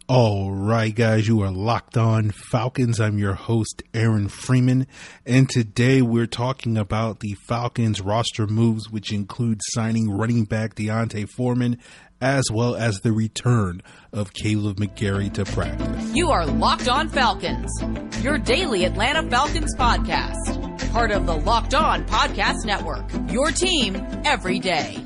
All right, guys, you are locked on Falcons. I'm your host, Aaron Freeman, and today we're talking about the Falcons roster moves, which include signing running back D'Onta Foreman, as well as the return of Kaleb McGary to practice. You are Locked On Falcons, your daily Atlanta Falcons podcast, part of the Locked On Podcast Network, your team every day.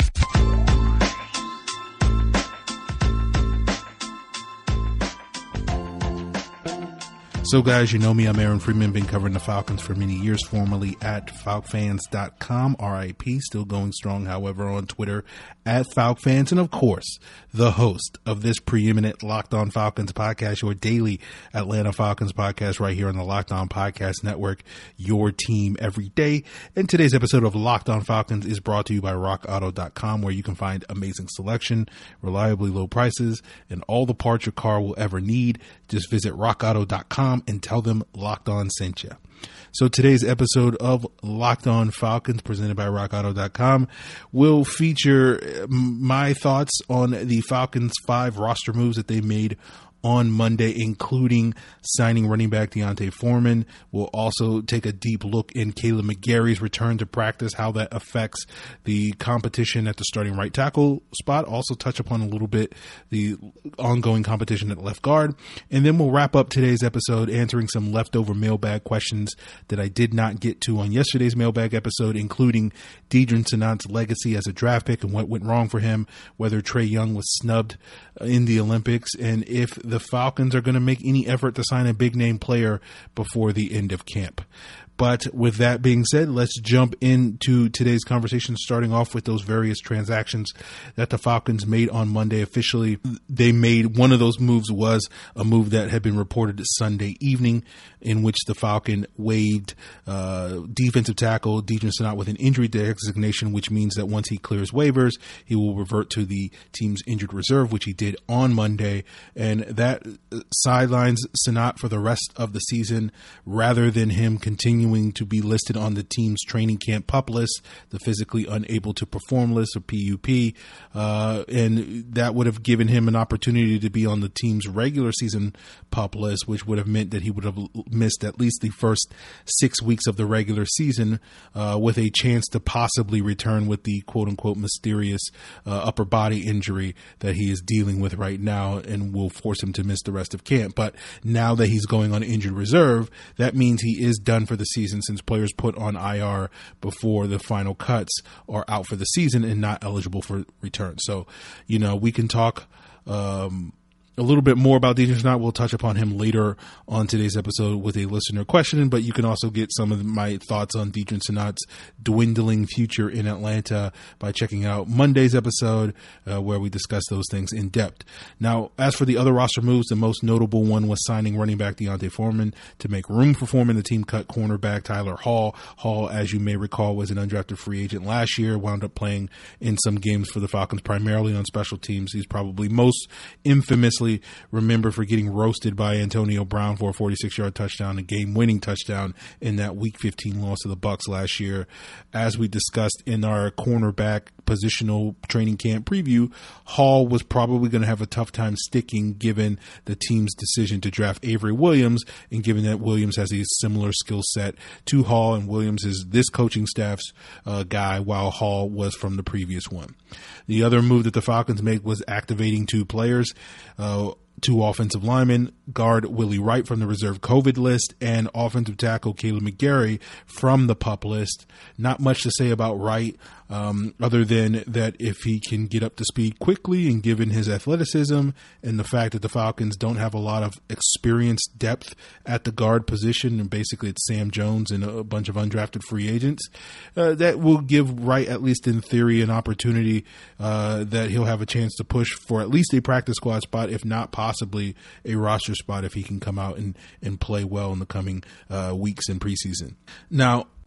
So guys, you know me, I'm Aaron Freeman, been covering the Falcons for many years, formerly at FalcFans.com, RIP, still going strong, however, on Twitter at FalcFans, and of course, the host of this preeminent Locked On Falcons podcast, your daily Atlanta Falcons podcast right here on the Locked On Podcast Network, your team every day. And today's episode of Locked On Falcons is brought to you by RockAuto.com, where you can find amazing selection, reliably low prices, and all the parts your car will ever need. Just visit RockAuto.com and tell them Locked On sent you. So today's episode of Locked On Falcons, presented by RockAuto.com, will feature my thoughts on the Falcons' 5 roster moves that they made on Monday, including signing running back D'Onta Foreman. We'll also take a deep look in Kaleb McGary's return to practice, how that affects the competition at the starting right tackle spot. Also touch upon a little bit the ongoing competition at left guard. And then we'll wrap up today's episode answering some leftover mailbag questions that I did not get to on yesterday's mailbag episode, including Deadrin Senat's legacy as a draft pick and what went wrong for him, whether Trae Young was snubbed in the Olympics, and if the Falcons are going to make any effort to sign a big name player before the end of camp. But with that being said, let's jump into today's conversation, starting off with those various transactions that the Falcons made on Monday. Officially, they made one of those moves was a move that had been reported Sunday evening, in which the Falcon waived defensive tackle Deadrin Senat with an injury designation, which means that once he clears waivers, he will revert to the team's injured reserve, which he did on Monday. And that sidelines Senat for the rest of the season, rather than him continuing to be listed on the team's training camp PUP list, the physically unable to perform list, or PUP, and that would have given him an opportunity to be on the team's regular season PUP list, which would have meant that he would have missed at least the first 6 weeks of the regular season, with a chance to possibly return with the quote-unquote mysterious upper body injury that he is dealing with right now and will force him to miss the rest of camp. But now that he's going on injured reserve, that means he is done for the season, since players put on IR before the final cuts are out for the season and not eligible for return. So, you know, we can talk a little bit more about Deadrin Senat. We'll touch upon him later on today's episode with a listener question, but you can also get some of my thoughts on Deadrin Senat's dwindling future in Atlanta by checking out Monday's episode, where we discuss those things in depth. Now, as for the other roster moves, the most notable one was signing running back D'Onta Foreman to make room for Foreman. The team cut cornerback Tyler Hall. Hall, as you may recall, was an undrafted free agent last year, wound up playing in some games for the Falcons, primarily on special teams. He's probably most infamously remembered for getting roasted by Antonio Brown for a 46-yard touchdown, a game-winning touchdown in that Week 15 loss to the Bucs last year. As we discussed in our cornerback positional training camp preview, Hall was probably going to have a tough time sticking given the team's decision to draft Avery Williams, and given that Williams has a similar skill set to Hall, and Williams is this coaching staff's guy, while Hall was from the previous one. The other move that the Falcons made was activating 2 players, 2 offensive linemen, guard Willie Wright from the reserve COVID list, and offensive tackle Kaleb McGary from the PUP list. Not much to say about Wright, other than that if he can get up to speed quickly, and given his athleticism and the fact that the Falcons don't have a lot of experienced depth at the guard position, and basically it's Sam Jones and a bunch of undrafted free agents, that will give Wright, at least in theory, an opportunity that he'll have a chance to push for at least a practice squad spot, if not possibly a roster spot, if he can come out and play well in the coming weeks in preseason. Now,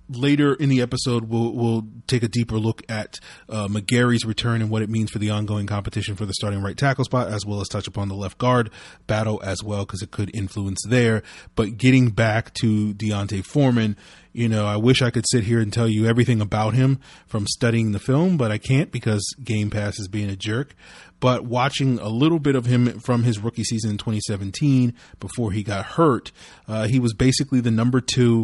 later in the episode, we'll take a deeper look at McGarry's return and what it means for the ongoing competition for the starting right tackle spot, as well as touch upon the left guard battle as well, because it could influence there. But getting back to D'Onta Foreman, I wish I could sit here and tell you everything about him from studying the film, but I can't because Game Pass is being a jerk. But watching a little bit of him from his rookie season in 2017 before he got hurt, he was basically the number 2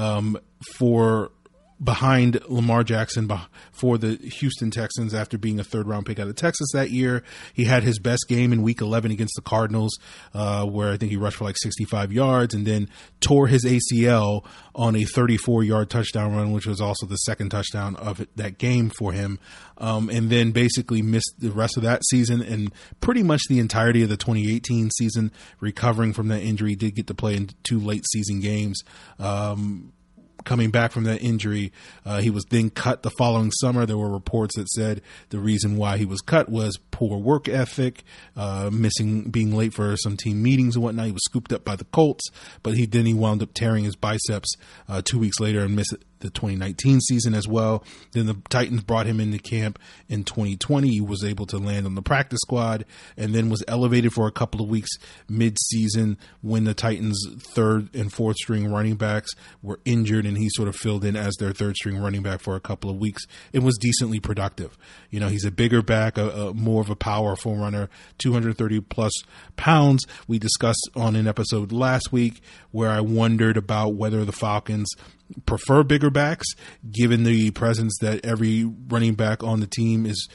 behind Lamar Jackson for the Houston Texans after being a 3rd-round pick out of Texas that year. He had his best game in Week 11 against the Cardinals, where I think he rushed for like 65 yards and then tore his ACL on a 34-yard touchdown run, which was also the 2nd touchdown of that game for him, and then basically missed the rest of that season and pretty much the entirety of the 2018 season, recovering from that injury. He did get to play in 2 late season games. Coming back from that injury, he was then cut the following summer. There were reports that said the reason why he was cut was poor work ethic, being late for some team meetings and whatnot. He was scooped up by the Colts, but he wound up tearing his biceps 2 weeks later and missed the 2019 season as well. Then the Titans brought him into camp in 2020. He was able to land on the practice squad and then was elevated for a couple of weeks mid-season when the Titans' 3rd and 4th string running backs were injured, and he sort of filled in as their 3rd string running back for a couple of weeks. It was decently productive. He's a bigger back, more of a powerful runner, 230 plus pounds. We discussed on an episode last week where I wondered about whether the Falcons prefer bigger backs, given the presence that every running back on the team is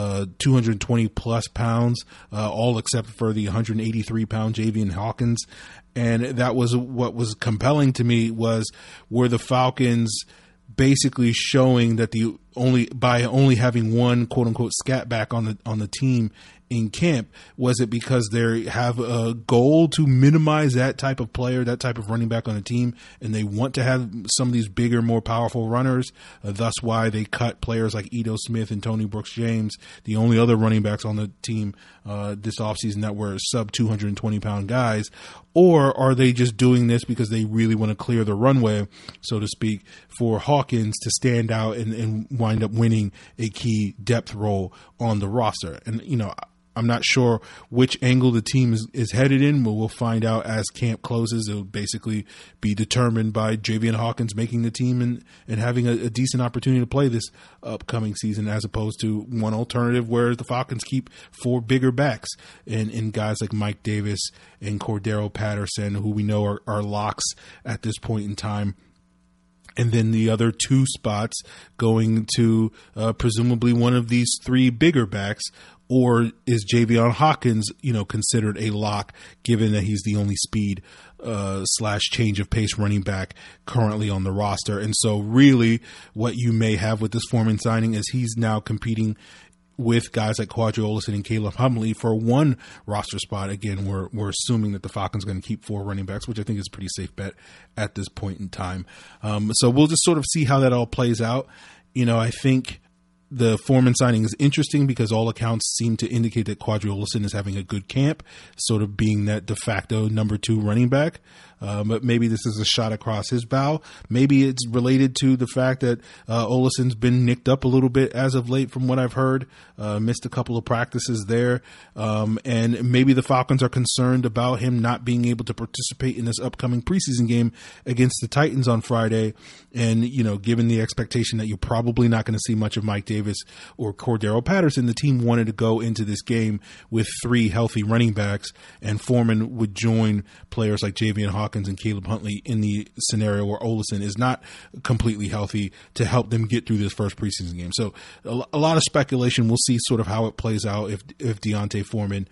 220 plus pounds, all except for the 183 pound Javian Hawkins. And that was what was compelling to me, were the Falcons basically showing that by only having one quote unquote scat back on the team in camp, was it because they have a goal to minimize that type of player, that type of running back on the team, and they want to have some of these bigger, more powerful runners? Thus why they cut players like Ito Smith and Tony Brooks-James, the only other running backs on the team this offseason that were sub 220 pound guys? Or are they just doing this because they really want to clear the runway, so to speak, for Hawkins to stand out and wind up winning a key depth role on the roster? And, I'm not sure which angle the team is headed in, but we'll find out as camp closes. It'll basically be determined by Javian Hawkins making the team and having a decent opportunity to play this upcoming season, as opposed to one alternative where the Falcons keep 4 bigger backs and guys like Mike Davis and Cordero Patterson, who we know are locks at this point in time. And then the other 2 spots going to presumably one of these 3 bigger backs. Or is Javian Hawkins, considered a lock, given that he's the only speed / change of pace running back currently on the roster? And so really what you may have with this Foreman signing is he's now competing with guys like Qadree Ollison and Caleb Huntley for one roster spot. Again, we're assuming that the Falcons are going to keep 4 running backs, which I think is a pretty safe bet at this point in time. So we'll just sort of see how that all plays out. I think the Foreman signing is interesting because all accounts seem to indicate that Qadree Ollison is having a good camp, sort of being that de facto number 2 running back. But maybe this is a shot across his bow. Maybe it's related to the fact that Ollison's been nicked up a little bit as of late, from what I've heard. Missed a couple of practices there. And maybe the Falcons are concerned about him not being able to participate in this upcoming preseason game against the Titans on Friday. And, given the expectation that you're probably not going to see much of Mike Davis or Cordero Patterson, the team wanted to go into this game with 3 healthy running backs, and Foreman would join players like Javian Hawkins and Caleb Huntley in the scenario where Ollison is not completely healthy, to help them get through this first preseason game. So a lot of speculation. We'll see sort of how it plays out if D'Onta Foreman,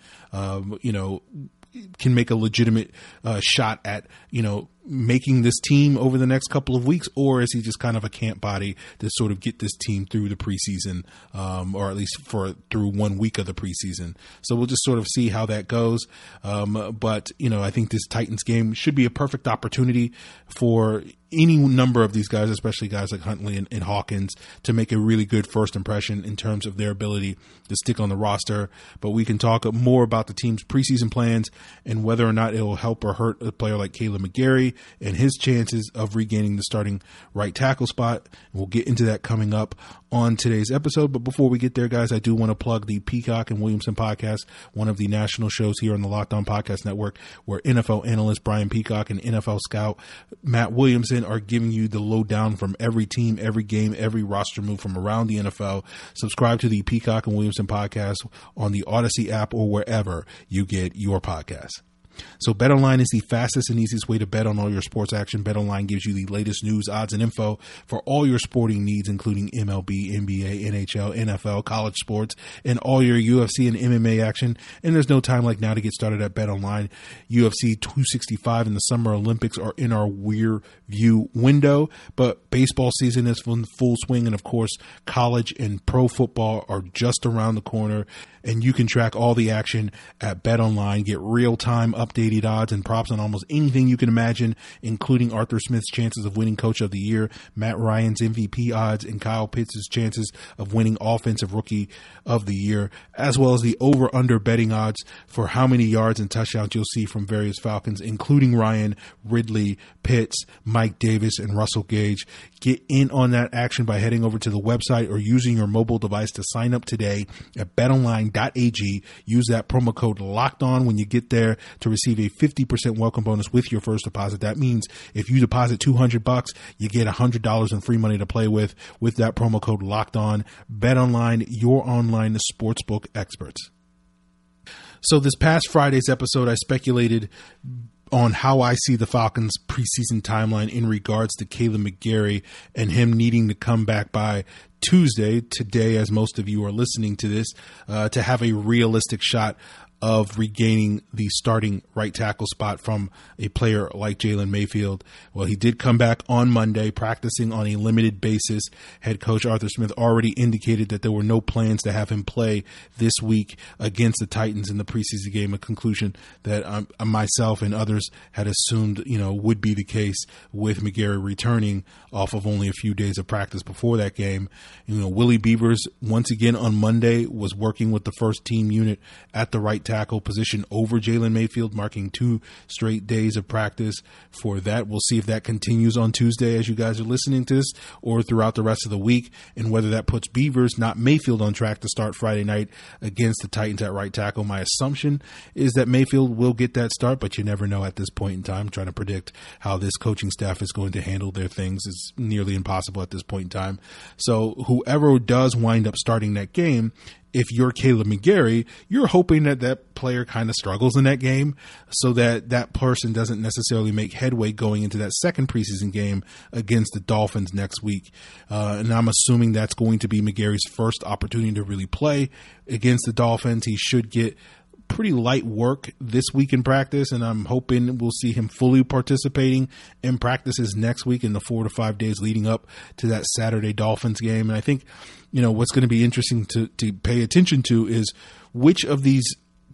can make a legitimate shot at, making this team over the next couple of weeks, or is he just kind of a camp body to sort of get this team through the preseason, or at least through 1 week of the preseason. So we'll just sort of see how that goes. But I think this Titans game should be a perfect opportunity for any number of these guys, especially guys like Huntley and Hawkins, to make a really good first impression in terms of their ability to stick on the roster. But we can talk more about the team's preseason plans and whether or not it will help or hurt a player like Kaleb McGary, McGarry and his chances of regaining the starting right tackle spot. We'll get into that coming up on today's episode. But before we get there, guys, I do want to plug the Peacock and Williamson podcast, one of the national shows here on the Locked On Podcast Network, where NFL analyst Brian Peacock and NFL scout Matt Williamson are giving you the lowdown from every team, every game, every roster move from around the NFL. Subscribe to the Peacock and Williamson podcast on the Odyssey app or wherever you get your podcasts. So BetOnline is the fastest and easiest way to bet on all your sports action. BetOnline gives you the latest news, odds, and info for all your sporting needs, including MLB, NBA, NHL, NFL, college sports, and all your UFC and MMA action. And there's no time like now to get started at BetOnline. UFC 265 and the Summer Olympics are in our rear view window, but baseball season is in full swing, and of course, college and pro football are just around the corner. And you can track all the action at BetOnline. Get real-time updated odds and props on almost anything you can imagine, including Arthur Smith's chances of winning Coach of the Year, Matt Ryan's MVP odds, and Kyle Pitts' chances of winning Offensive Rookie of the Year, as well as the over-under betting odds for how many yards and touchdowns you'll see from various Falcons, including Ryan, Ridley, Pitts, Mike Davis, and Russell Gage. Get in on that action by heading over to the website or using your mobile device to sign up today at BetOnline.ag. Use that promo code LOCKEDON when you get there to receive a 50% welcome bonus with your first deposit. That means if you deposit $200, you get $100 in free money to play with that promo code LOCKEDON. BetOnline, your online sportsbook experts. So this past Friday's episode, I speculated on how I see the Falcons' preseason timeline in regards to Kaleb McGarry and him needing to come back by Tuesday, today, as most of you are listening to this, to have a realistic shot of regaining the starting right tackle spot from a player like Jalen Mayfield. Well, he did come back on Monday, practicing on a limited basis. Head coach Arthur Smith already indicated that there were no plans to have him play this week against the Titans in the preseason game, a conclusion that myself and others had assumed, would be the case with McGarry returning off of only a few days of practice before that game. Willie Beavers, once again on Monday, was working with the first team unit at the right tackle position over Jalen Mayfield, marking 2 straight days of practice for that. We'll see if that continues on Tuesday as you guys are listening to this, or throughout the rest of the week, and whether that puts Beavers, not Mayfield, on track to start Friday night against the Titans at right tackle. My assumption is that Mayfield will get that start, but you never know at this point in time. Trying to predict how this coaching staff is going to handle their things is nearly impossible at this point in time. So whoever does wind up starting that game, if you're Kaleb McGarry, you're hoping that that player kind of struggles in that game so that that person doesn't necessarily make headway going into that second preseason game against the Dolphins next week. And I'm assuming that's going to be McGarry's first opportunity to really play against the Dolphins. He should get pretty light work this week in practice, and I'm hoping we'll see him fully participating in practices next week in the 4 to 5 days leading up to that Saturday Dolphins game. And I think, what's going to be interesting to pay attention to is which of these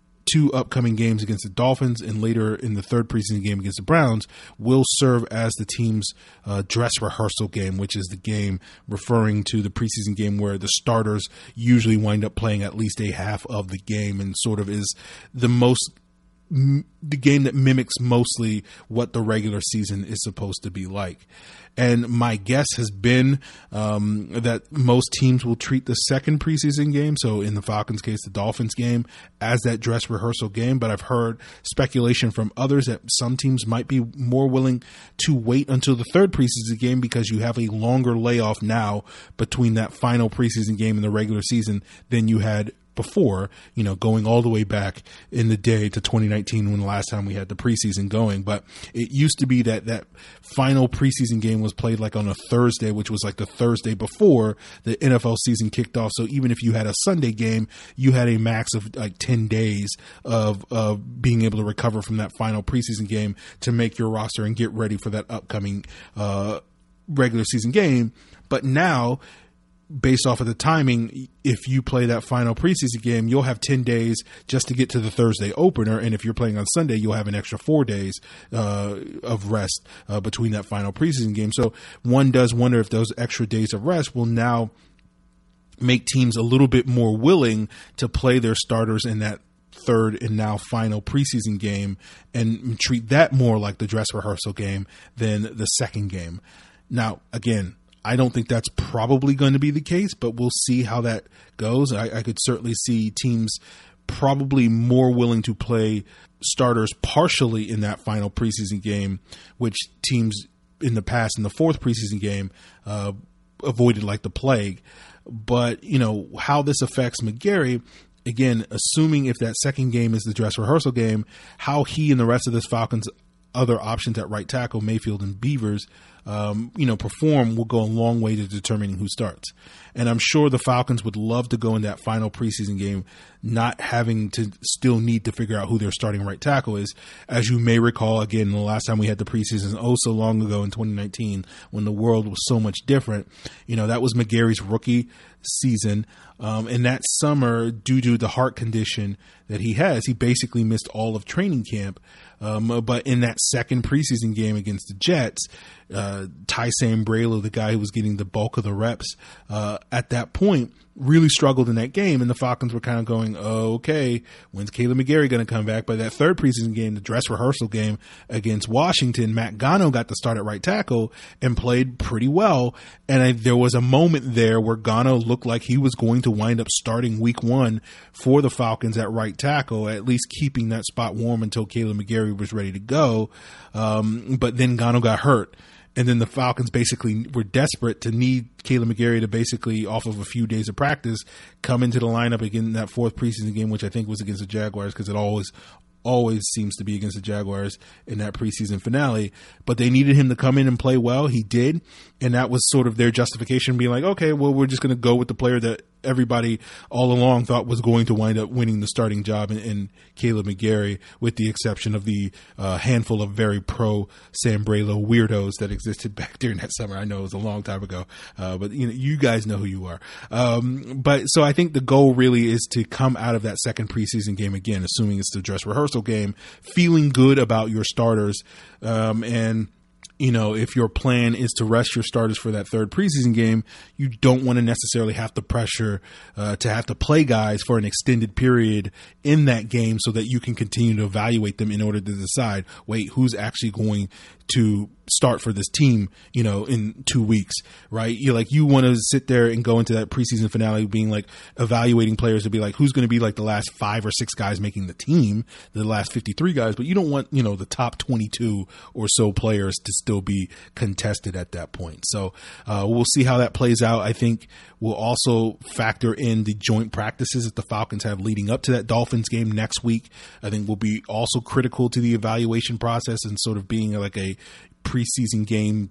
2 upcoming games against the Dolphins and later in the third preseason game against the Browns will serve as the team's dress rehearsal game, which is the game referring to the preseason game where the starters usually wind up playing at least a half of the game and sort of is the game that mimics mostly what the regular season is supposed to be like. And my guess has been that most teams will treat the second preseason game, so in the Falcons' case, the Dolphins game, as that dress rehearsal game. But I've heard speculation from others that some teams might be more willing to wait until the third preseason game because you have a longer layoff now between that final preseason game and the regular season than you had before, going all the way back in the day to 2019 when the last time we had the preseason going. But it used to be that final preseason game was played like on a Thursday, which was like the Thursday before the NFL season kicked off. So even if you had a Sunday game, you had a max of like 10 days of being able to recover from that final preseason game to make your roster and get ready for that upcoming regular season game. But now, based off of the timing, if you play that final preseason game, you'll have 10 days just to get to the Thursday opener. And if you're playing on Sunday, you'll have an extra 4 days of rest between that final preseason game. So one does wonder if those extra days of rest will now make teams a little bit more willing to play their starters in that third and now final preseason game and treat that more like the dress rehearsal game than the second game. Now, again, I don't think that's probably going to be the case, but we'll see how that goes. I could certainly see teams probably more willing to play starters partially in that final preseason game, which teams in the past in the fourth preseason game avoided like the plague. But, how this affects McGarry, again, assuming if that second game is the dress rehearsal game, how he and the rest of this Falcons other options at right tackle, Mayfield and Beavers, perform will go a long way to determining who starts. And I'm sure the Falcons would love to go in that final preseason game not having to still need to figure out who their starting right tackle is. As you may recall, again, the last time we had the preseason so long ago in 2019 when the world was so much different, that was McGarry's rookie season. And that summer, due to the heart condition that he has, he basically missed all of training camp. But in that second preseason game against the Jets, Ty Sambrailo, the guy who was getting the bulk of the reps at that point, really struggled in that game. And the Falcons were kind of going, oh, okay, when's Caleb McGarry going to come back? But that third preseason game, the dress rehearsal game against Washington, Matt Gano got to start at right tackle and played pretty well. And there was a moment there where Gano looked like he was going to wind up starting week one for the Falcons at right tackle, at least keeping that spot warm until Caleb McGarry was ready to go. But then Gano got hurt. And then the Falcons basically were desperate to need Caleb McGarry to basically, off of a few days of practice, come into the lineup again in that fourth preseason game, which I think was against the Jaguars, because it always seems to be against the Jaguars in that preseason finale. But they needed him to come in and play well. He did. And that was sort of their justification, being like, okay, well, we're just going to go with the player that everybody all along thought was going to wind up winning the starting job in Caleb McGarry, with the exception of the handful of very pro Sambrailo weirdos that existed back during that summer. I know it was a long time ago, but you guys know who you are. But so I think the goal really is to come out of that second preseason game, again, assuming it's the dress rehearsal game, feeling good about your starters, and if your plan is to rest your starters for that third preseason game, you don't want to necessarily have the pressure to have to play guys for an extended period in that game so that you can continue to evaluate them in order to decide, wait, who's actually going to start for this team, in 2 weeks, right? You want to sit there and go into that preseason finale being like evaluating players to be like, who's going to be like the last 5 or 6 guys making the team, the last 53 guys, but you don't want, the top 22 or so players to still be contested at that point. So we'll see how that plays out. I think we'll also factor in the joint practices that the Falcons have leading up to that Dolphins game next week. I think will be also critical to the evaluation process and sort of being like a preseason game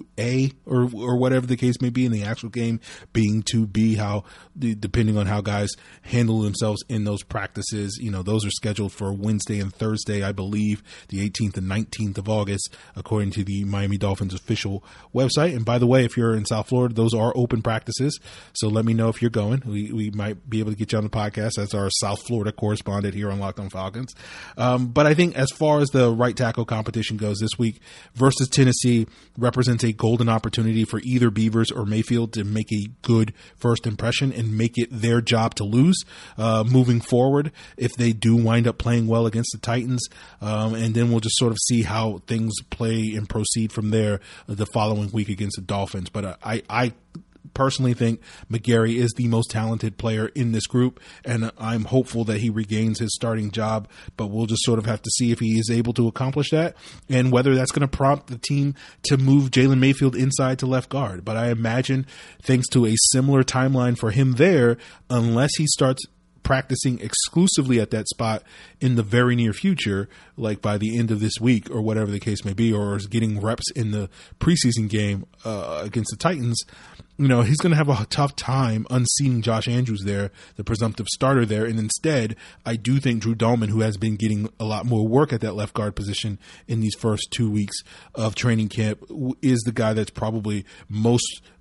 2A or whatever the case may be, in the actual game being 2B, depending on how guys handle themselves in those practices. Those are scheduled for Wednesday and Thursday, I believe, the 18th and 19th of August, according to the Miami Dolphins official website. And by the way, if you're in South Florida, those are open practices. So let me know if you're going. We might be able to get you on the podcast as our South Florida correspondent here on Locked On Falcons. But I think as far as the right tackle competition goes this week, versus Tennessee represents a golden opportunity for either Beavers or Mayfield to make a good first impression and make it their job to lose moving forward if they do wind up playing well against the Titans. And then we'll just sort of see how things play and proceed from there the following week against the Dolphins. But I personally think McGarry is the most talented player in this group, and I'm hopeful that he regains his starting job, but we'll just sort of have to see if he is able to accomplish that and whether that's going to prompt the team to move Jalen Mayfield inside to left guard. But I imagine, thanks to a similar timeline for him there, unless he starts practicing exclusively at that spot in the very near future, like by the end of this week or whatever the case may be, or is getting reps in the preseason game against the Titans, he's going to have a tough time unseating Josh Andrews there, the presumptive starter there. And instead, I do think Drew Dalman, who has been getting a lot more work at that left guard position in these first 2 weeks of training camp, is the guy that's probably most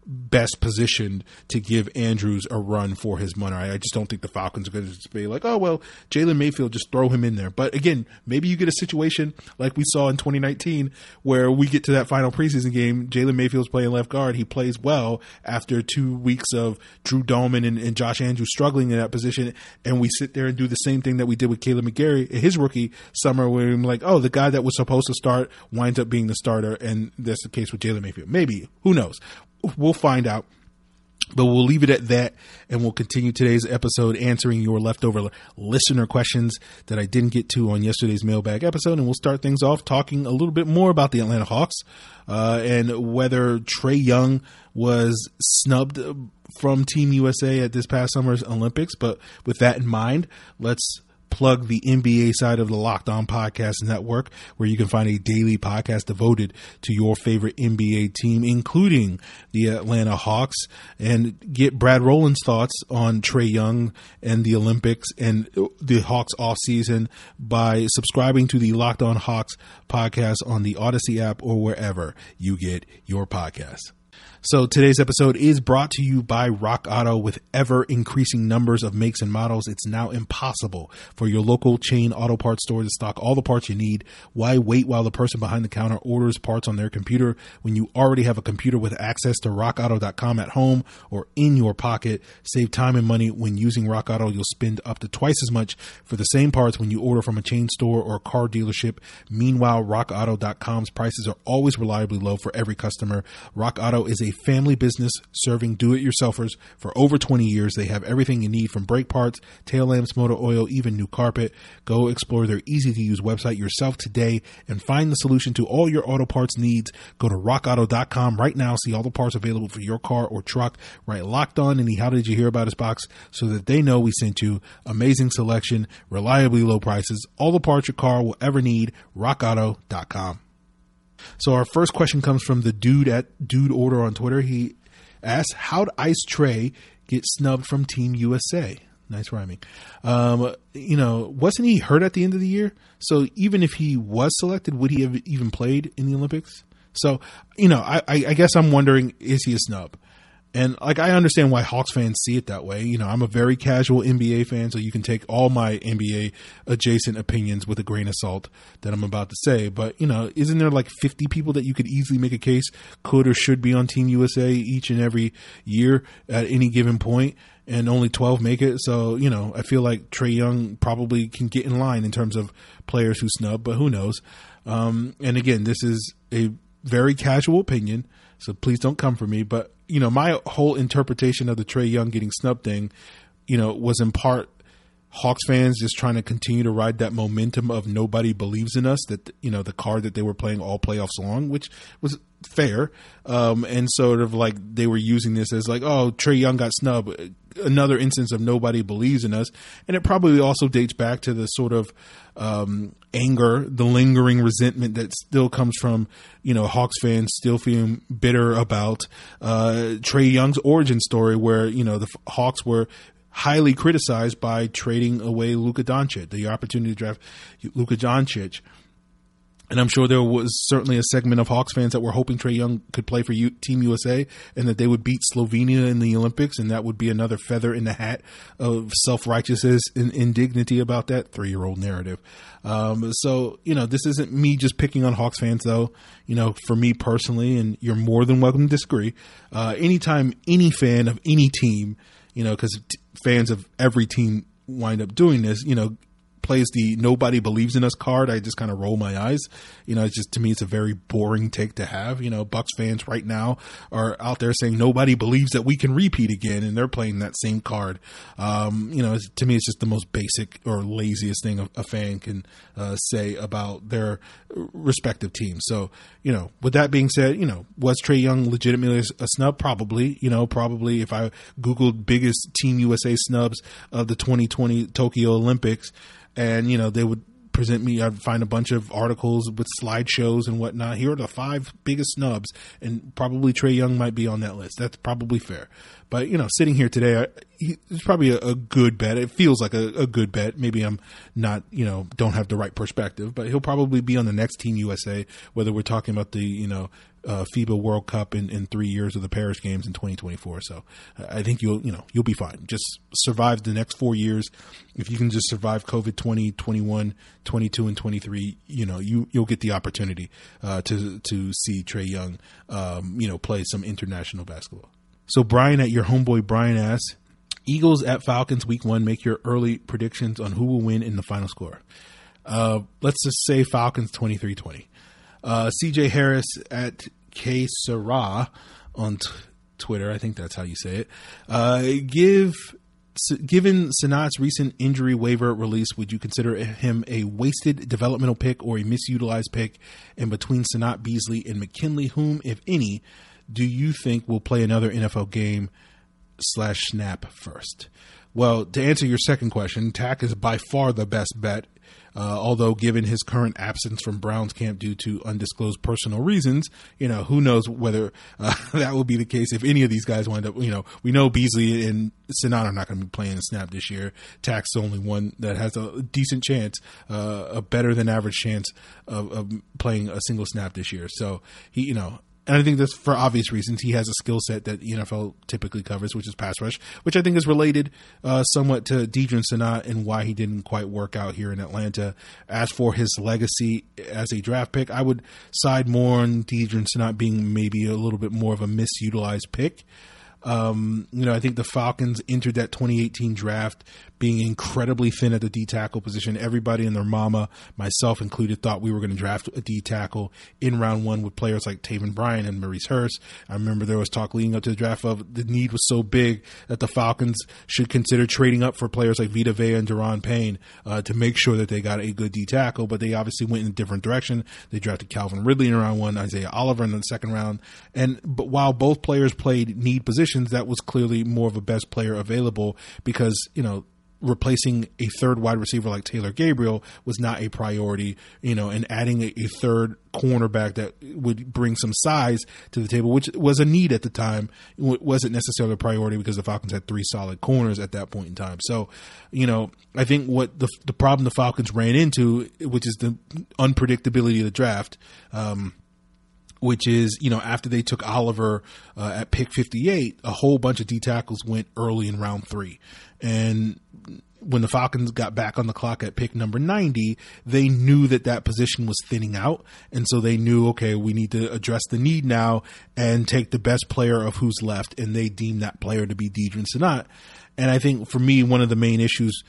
best positioned to give Andrews a run for his money. I just don't think the Falcons are going to just be like, oh, well, Jalen Mayfield, just throw him in there. But again, maybe you get a situation like we saw in 2019 where we get to that final preseason game. Jalen Mayfield's playing left guard. He plays well after 2 weeks of Drew Dahlman and Josh Andrews struggling in that position. And we sit there and do the same thing that we did with Caleb McGarry in his rookie summer, where we're like, oh, the guy that was supposed to start winds up being the starter. And that's the case with Jalen Mayfield. Maybe. Who knows? We'll find out. But we'll leave it at that, and we'll continue today's episode answering your leftover listener questions that I didn't get to on yesterday's mailbag episode. And we'll start things off talking a little bit more about the Atlanta Hawks and whether Trae Young was snubbed from Team USA at this past summer's Olympics. But with that in mind, let's plug the NBA side of the Locked On Podcast Network, where you can find a daily podcast devoted to your favorite NBA team, including the Atlanta Hawks, and get Brad Rowland's thoughts on Trae Young and the Olympics and the Hawks offseason by subscribing to the Locked On Hawks podcast on the Odyssey app or wherever you get your podcasts. So today's episode is brought to you by Rock Auto. With ever increasing numbers of makes and models, it's now impossible for your local chain auto parts store to stock all the parts you need. Why wait while the person behind the counter orders parts on their computer when you already have a computer with access to rockauto.com at home or in your pocket? Save time and money when using Rock Auto. You'll spend up to twice as much for the same parts when you order from a chain store or a car dealership. Meanwhile, rockauto.com's prices are always reliably low for every customer. Rock Auto is a family business serving do-it-yourselfers for over 20 years. They have everything you need, from brake parts, tail lamps, motor oil, even new carpet. Go explore their easy-to-use website yourself today and find the solution to all your auto parts needs. Go to rockauto.com right now. See all the parts available for your car or truck. Write Locked On in the How Did You Hear About Us box so that they know we sent you. Amazing selection, reliably low prices, all the parts your car will ever need. rockauto.com. So our first question comes from the dude at Dude Order on Twitter. He asks, how'd Ice Trae get snubbed from Team USA? Nice rhyming. Wasn't he hurt at the end of the year? So even if he was selected, would he have even played in the Olympics? So, I guess I'm wondering, is he a snub? And I understand why Hawks fans see it that way. I'm a very casual NBA fan, so you can take all my NBA adjacent opinions with a grain of salt that I'm about to say. But, isn't there 50 people that you could easily make a case could or should be on Team USA each and every year at any given point, and only 12 make it? So, I feel like Trae Young probably can get in line in terms of players who snub, but who knows? And again, this is a very casual opinion, so please don't come for me. But, my whole interpretation of the Trae Young getting snubbed thing, was in part Hawks fans just trying to continue to ride that momentum of nobody believes in us, that, the card that they were playing all playoffs long, which was fair. And sort of they were using this as oh, Trae Young got snubbed, another instance of nobody believes in us. And it probably also dates back to the sort of anger, the lingering resentment that still comes from, Hawks fans still feeling bitter about Trae Young's origin story, where, the Hawks were highly criticized by trading away Luka Doncic, the opportunity to draft Luka Doncic. And I'm sure there was certainly a segment of Hawks fans that were hoping Trae Young could play for Team USA and that they would beat Slovenia in the Olympics, and that would be another feather in the hat of self-righteousness and indignity about that 3-year-old narrative. So, this isn't me just picking on Hawks fans, though. For me personally, and you're more than welcome to disagree, anytime any fan of any team, because fans of every team wind up doing this, plays the nobody believes in us card, I just kind of roll my eyes. It's just, to me, it's a very boring take to have. Bucks fans right now are out there saying nobody believes that we can repeat again, and they're playing that same card. To me, it's just the most basic or laziest thing a fan can say about their respective teams. So, with that being said, was Trae Young legitimately a snub? Probably. Probably if I Googled biggest Team USA snubs of the 2020 Tokyo Olympics, and, they would present me, I'd find a bunch of articles with slideshows and whatnot. Here are the 5 biggest snubs, and probably Trae Young might be on that list. That's probably fair. But, sitting here today, it's probably a good bet. It feels like a good bet. Maybe I'm not, don't have the right perspective, but he'll probably be on the next Team USA, whether we're talking about the, FIBA World Cup in 3 years of the Paris Games in 2024. So I think you'll be fine. Just survive the next 4 years. If you can just survive COVID 20, 21, 22, and 23, you'll get the opportunity to see Trae Young, play some international basketball. So Brian at your homeboy Brian asks, Eagles at Falcons week 1, make your early predictions on who will win in the final score. Let's just say Falcons 23-20. CJ Harris at K Sarah on Twitter, I think that's how you say it. Given Sanat's recent injury waiver release, would you consider him a wasted developmental pick or a misutilized pick? And between Sanat, Beasley, and McKinley, whom, if any, do you think will play another NFL game /snap first? Well, to answer your second question, Tack is by far the best bet. Although given his current absence from Browns camp due to undisclosed personal reasons, who knows whether that will be the case if any of these guys wind up, we know Beasley and Sanat are not going to be playing a snap this year. Tack's the only one that has a decent chance, a better than average chance of playing a single snap this year. So he, and I think that's for obvious reasons. He has a skill set that the NFL typically covers, which is pass rush, which I think is related somewhat to Deidre Sanat and why he didn't quite work out here in Atlanta. As for his legacy as a draft pick, I would side more on Deidre Sanat being maybe a little bit more of a misutilized pick. I think the Falcons entered that 2018 draft being incredibly thin at the D tackle position. Everybody and their mama, myself included, thought we were going to draft a D tackle in round 1 with players like Taven Bryan and Maurice Hurst. I remember there was talk leading up to the draft of the need was so big that the Falcons should consider trading up for players like Vita Vea and Daron Payne to make sure that they got a good D tackle, but they obviously went in a different direction. They drafted Calvin Ridley in round 1, Isaiah Oliver in the second round. But while both players played need positions, that was clearly more of a best player available because, replacing a third wide receiver like Taylor Gabriel was not a priority, and adding a third cornerback that would bring some size to the table, which was a need at the time, wasn't necessarily a priority because the Falcons had 3 solid corners at that point in time. So, I think what the problem the Falcons ran into, which is the unpredictability of the draft, which is, after they took Oliver at pick 58, a whole bunch of D tackles went early in round 3. And when the Falcons got back on the clock at pick number 90, they knew that position was thinning out. And so they knew, okay, we need to address the need now and take the best player of who's left. And they deemed that player to be Deidre Sanat. And I think for me, one of the main issues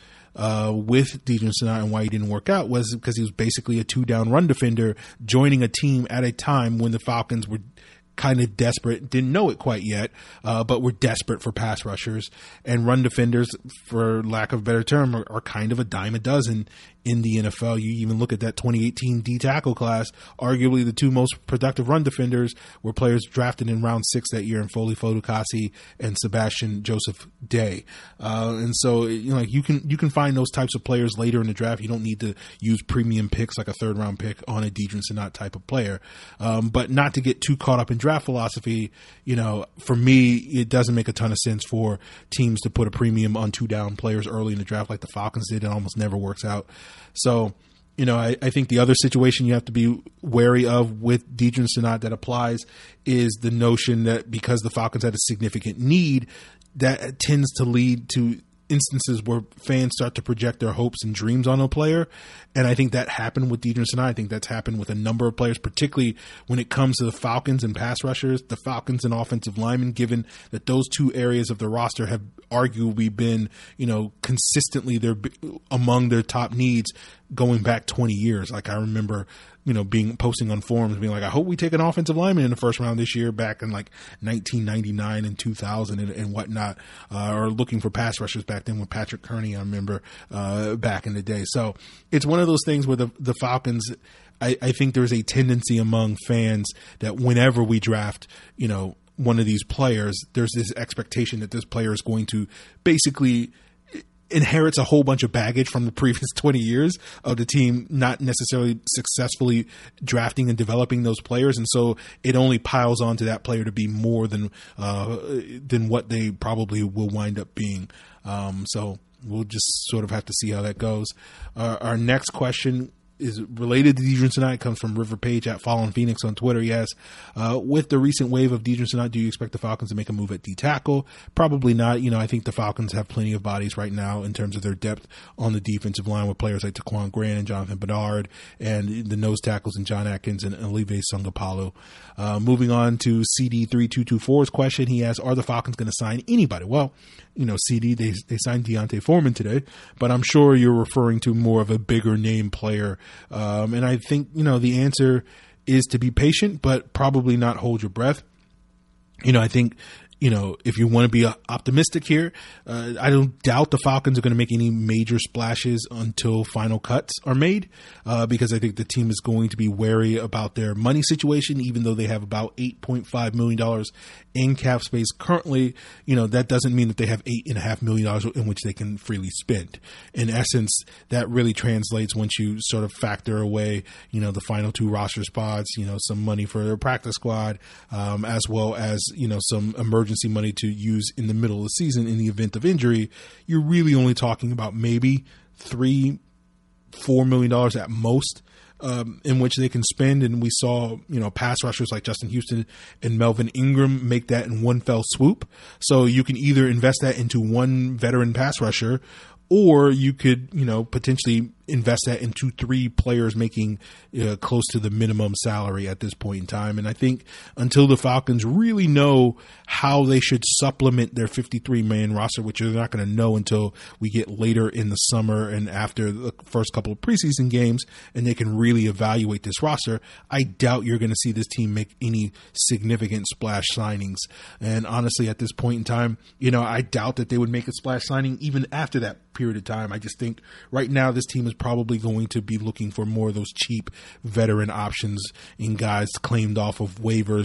with Deidre Sanat and why he didn't work out was because he was basically a 2-down run defender joining a team at a time when the Falcons were kind of desperate, didn't know it quite yet, but were desperate for pass rushers, and run defenders, for lack of a better term, are kind of a dime a dozen in the NFL. You even look at that 2018 D tackle class, arguably the 2 most productive run defenders were players drafted in round 6 that year in Foley Fodukasi and Sebastian Joseph Day. And so, you can find those types of players later in the draft. You don't need to use premium picks like a 3rd round pick on a Deidre Sanat type of player. But not to get too caught up in draft philosophy, for me, it doesn't make a ton of sense for teams to put a premium on 2-down players early in the draft like the Falcons did. It almost never works out. So, I think the other situation you have to be wary of with Deidre Sanat that applies is the notion that because the Falcons had a significant need, that tends to lead to instances where fans start to project their hopes and dreams on a player. And I think that happened with Deidre Sanat. I think that's happened with a number of players, particularly when it comes to the Falcons and pass rushers, the Falcons and offensive linemen, given that those 2 areas of the roster have arguably been, consistently among their top needs going back 20 years. Like I remember, posting on forums being like, I hope we take an offensive lineman in the first round this year back in like 1999 and 2000 and whatnot, or looking for pass rushers back then with Patrick Kearney, I remember, back in the day. So it's one of those things where the Falcons, I think there's a tendency among fans that whenever we draft, one of these players, there's this expectation that this player is going to basically inherits a whole bunch of baggage from the previous 20 years of the team not necessarily successfully drafting and developing those players. And so it only piles onto that player to be more than what they probably will wind up being. So we'll just sort of have to see how that goes. Our next question is related to Deidre Sinai. Comes from River Page at Fallen Phoenix on Twitter. He asks, with the recent wave of Deidre Sinai, do you expect the Falcons to make a move at D tackle? Probably not. I think the Falcons have plenty of bodies right now in terms of their depth on the defensive line with players like Taquan Grant and Jonathan Bernard, and the nose tackles in John Atkins and Olivier Sungapalo. Moving on to CD3224's question, he asks, are the Falcons going to sign anybody? Well, CD, they signed Deontay Foreman today, but I'm sure you're referring to more of a bigger name player. And I think, the answer is to be patient, but probably not hold your breath. I think, if you want to be optimistic here, I don't doubt the Falcons are going to make any major splashes until final cuts are made, because I think the team is going to be wary about their money situation, even though they have about $8.5 million in cap space currently. That doesn't mean that they have $8.5 million in which they can freely spend. In essence, that really translates once you sort of factor away, the final 2 roster spots, some money for their practice squad, as well as, some emergency money to use in the middle of the season in the event of injury. You're really only talking about maybe $3-4 million at most, in which they can spend. And we saw, pass rushers like Justin Houston and Melvin Ingram make that in one fell swoop. So you can either invest that into one veteran pass rusher, or you could, potentially invest that into 3 players making close to the minimum salary at this point in time. And I think until the Falcons really know how they should supplement their 53-man roster, which they're not going to know until we get later in the summer and after the first couple of preseason games, and they can really evaluate this roster, I doubt you're going to see this team make any significant splash signings. And honestly, at this point in time, I doubt that they would make a splash signing even after that period of time. I just think right now this team is probably going to be looking for more of those cheap veteran options in guys claimed off of waivers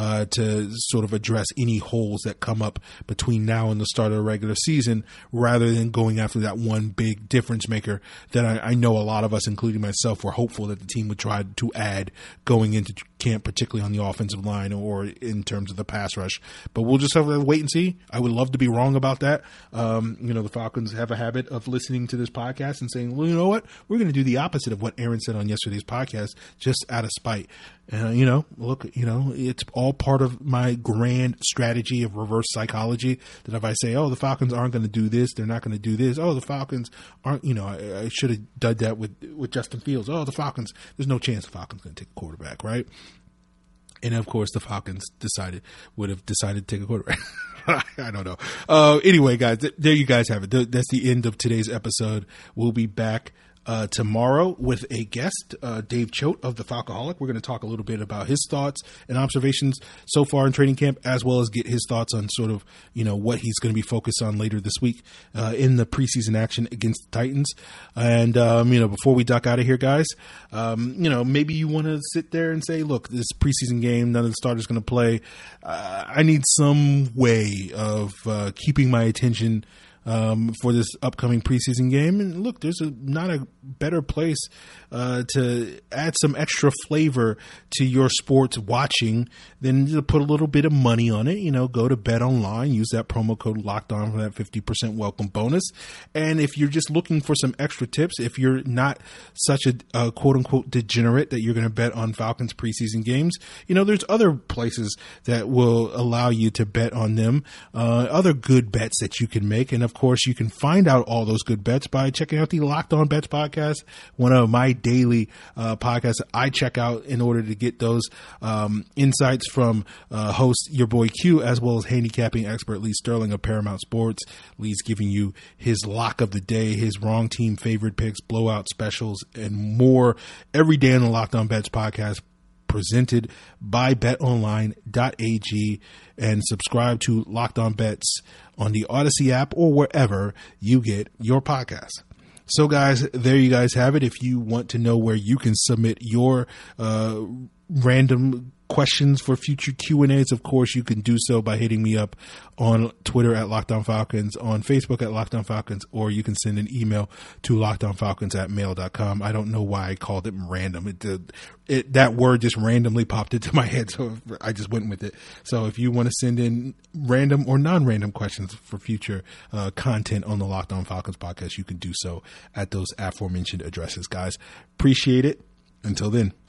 to sort of address any holes that come up between now and the start of the regular season, rather than going after that one big difference maker that I know a lot of us, including myself, were hopeful that the team would try to add going into camp, particularly on the offensive line or in terms of the pass rush. But we'll just have to wait and see. I would love to be wrong about that. The Falcons have a habit of listening to this podcast and saying, well, you know what? We're going to do the opposite of what Aaron said on yesterday's podcast, just out of spite. Look, it's all part of my grand strategy of reverse psychology, that if I say, oh, the Falcons aren't going to do this, they're not going to do this. Oh, the Falcons aren't, I should have done that with Justin Fields. Oh, the Falcons, there's no chance the Falcons going to take a quarterback, right? And of course, the Falcons would have decided to take a quarterback. I don't know. Anyway, guys, there you guys have it. That's the end of today's episode. We'll be back tomorrow with a guest, Dave Choate of the Falcoholic. We're going to talk a little bit about his thoughts and observations so far in training camp, as well as get his thoughts on sort of, what he's going to be focused on later this week in the preseason action against the Titans. And, before we duck out of here, guys, maybe you want to sit there and say, look, this preseason game, none of the starters going to play. I need some way of keeping my attention for this upcoming preseason game. And look, there's not a better place to add some extra flavor to your sports watching than to put a little bit of money on it. Go to Bet Online, use that promo code LOCKEDON for that 50% welcome bonus. And if you're just looking for some extra tips, if you're not such a quote unquote degenerate that you're going to bet on Falcons preseason games, there's other places that will allow you to bet on them, other good bets that you can make. And of course, you can find out all those good bets by checking out the Locked On Bets podcast, one of my daily podcasts that I check out in order to get those insights from host your boy Q, as well as handicapping expert Lee Sterling of Paramount Sports. Lee's giving you his lock of the day, his wrong team favorite picks, blowout specials, and more every day on the Locked On Bets podcast, presented by betonline.ag, and subscribe to Locked On Bets on the Odyssey app or wherever you get your podcasts. So guys, there you guys have it. If you want to know where you can submit your random questions for future Q&As, of course, you can do so by hitting me up on Twitter at Locked On Falcons, on Facebook at Locked On Falcons, or you can send an email to lockedonfalcons@mail.com. I don't know why I called it random. That word just randomly popped into my head, so I just went with it. So if you want to send in random or non-random questions for future content on the Locked On Falcons podcast, you can do so at those aforementioned addresses, guys. Appreciate it. Until then.